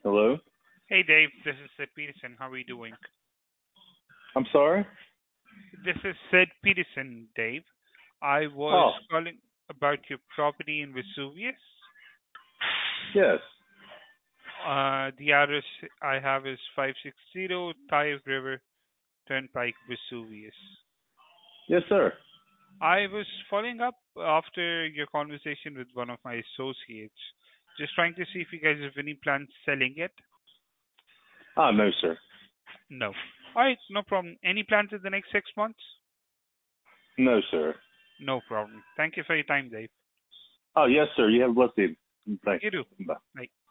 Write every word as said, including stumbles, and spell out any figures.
Hello? Hey Dave, this is Sid Peterson. How are you doing? I'm sorry? This is Sid Peterson, Dave. I was Oh, calling about your property in Vesuvius. yes. Uh, the address I have is five sixty Thai River Turnpike, Vesuvius. Yes, sir. I was following up after your conversation with one of my associates, just trying to see if you guys have any plans selling it. Ah, no, sir. No. All right, no problem. Any plans in the next six months? No, sir. No problem. Thank you for your time, Dave. Oh, yes, sir. You have a blessed evening. Thanks. You do. Bye. Bye.